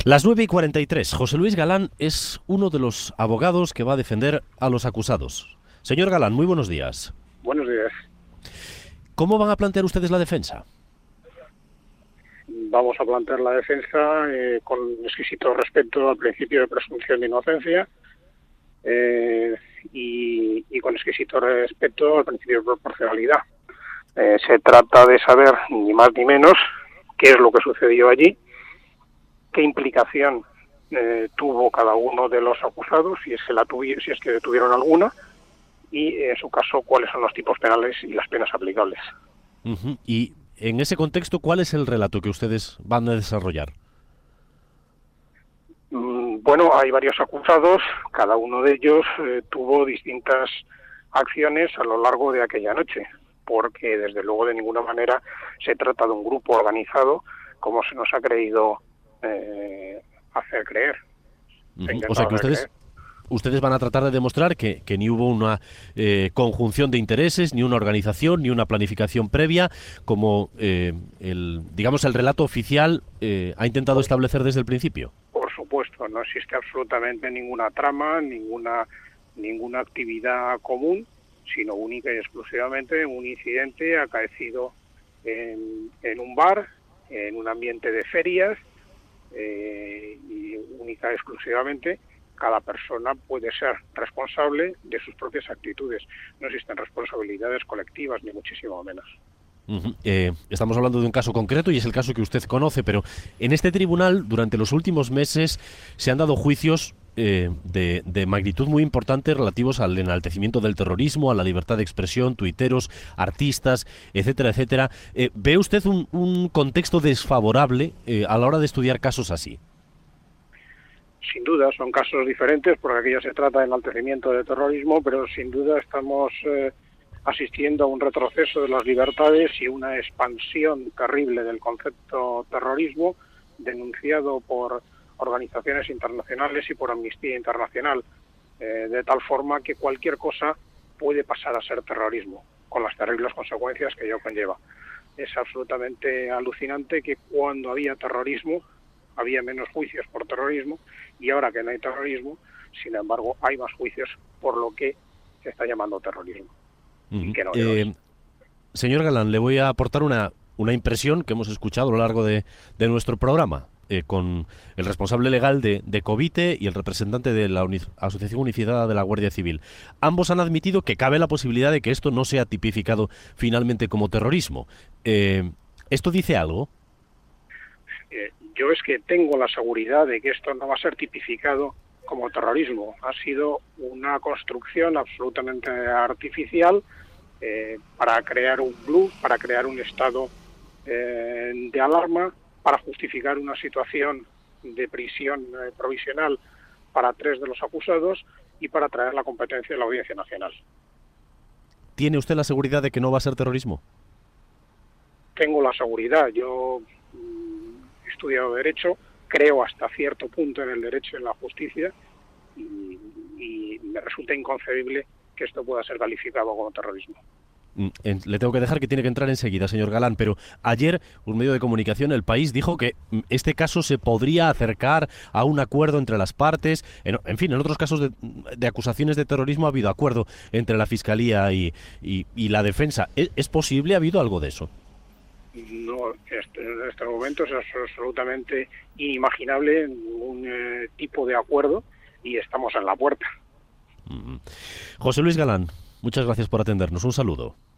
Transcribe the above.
Las 9:43. José Luis Galán es uno de los abogados que va a defender a los acusados. Señor Galán, muy buenos días. Buenos días. ¿Cómo van a plantear ustedes la defensa? Vamos a plantear la defensa con exquisito respeto al principio de presunción de inocencia y con exquisito respeto al principio de proporcionalidad. Se trata de saber, ni más ni menos, qué es lo que sucedió allí, qué implicación tuvo cada uno de los acusados, si es que tuvieron alguna, y en su caso cuáles son los tipos penales y las penas aplicables. Y en ese contexto, ¿cuál es el relato que ustedes van a desarrollar? Bueno, hay varios acusados, cada uno de ellos tuvo distintas acciones a lo largo de aquella noche, porque desde luego de ninguna manera se trata de un grupo organizado como se nos ha creído hacer creer. O sea que ustedes van a tratar de demostrar que ni hubo una conjunción de intereses, ni una organización, ni una planificación previa, como el relato oficial ha intentado establecer desde el principio. Por supuesto, no existe absolutamente ninguna trama, ninguna actividad común, sino única y exclusivamente un incidente acaecido en un bar, en un ambiente de ferias, y única y exclusivamente cada persona puede ser responsable de sus propias actitudes. No existen responsabilidades colectivas, ni muchísimo menos. Estamos hablando de un caso concreto y es el caso que usted conoce, pero en este tribunal durante los últimos meses se han dado juicios de magnitud muy importante relativos al enaltecimiento del terrorismo, a la libertad de expresión, tuiteros, artistas, etcétera, etcétera. ¿Ve usted un contexto desfavorable a la hora de estudiar casos así? Sin duda, son casos diferentes porque aquí ya se trata de enaltecimiento del terrorismo, pero sin duda estamos asistiendo a un retroceso de las libertades y una expansión terrible del concepto terrorismo, denunciado por organizaciones internacionales y por Amnistía Internacional, de tal forma que cualquier cosa puede pasar a ser terrorismo, con las terribles consecuencias que ello conlleva. Es absolutamente alucinante que cuando había terrorismo había menos juicios por terrorismo, y ahora que no hay terrorismo, sin embargo, hay más juicios por lo que se está llamando terrorismo. Y que no señor Galán, le voy a aportar una impresión que hemos escuchado a lo largo de nuestro programa, con el responsable legal de Covite y el representante de la Asociación Unificada de la Guardia Civil. Ambos han admitido que cabe la posibilidad de que esto no sea tipificado finalmente como terrorismo. ¿Esto dice algo? Yo es que tengo la seguridad de que esto no va a ser tipificado como terrorismo. Ha sido una construcción absolutamente artificial para crear un bluff, para crear un estado de alarma, para justificar una situación de prisión provisional para 3 de los acusados y para traer la competencia de la Audiencia Nacional. ¿Tiene usted la seguridad de que no va a ser terrorismo? Tengo la seguridad. Yo he estudiado Derecho, creo hasta cierto punto en el derecho y en la justicia, y me resulta inconcebible que esto pueda ser calificado como terrorismo. Le tengo que dejar, que tiene que entrar enseguida, señor Galán, pero ayer un medio de comunicación, El País, dijo que este caso se podría acercar a un acuerdo entre las partes. En fin, en otros casos de acusaciones de terrorismo ha habido acuerdo entre la Fiscalía y la defensa. ¿Es posible? ¿Ha habido algo de eso? No, en este momento es absolutamente inimaginable un tipo de acuerdo, y estamos en la puerta. José Luis Galán, muchas gracias por atendernos. Un saludo.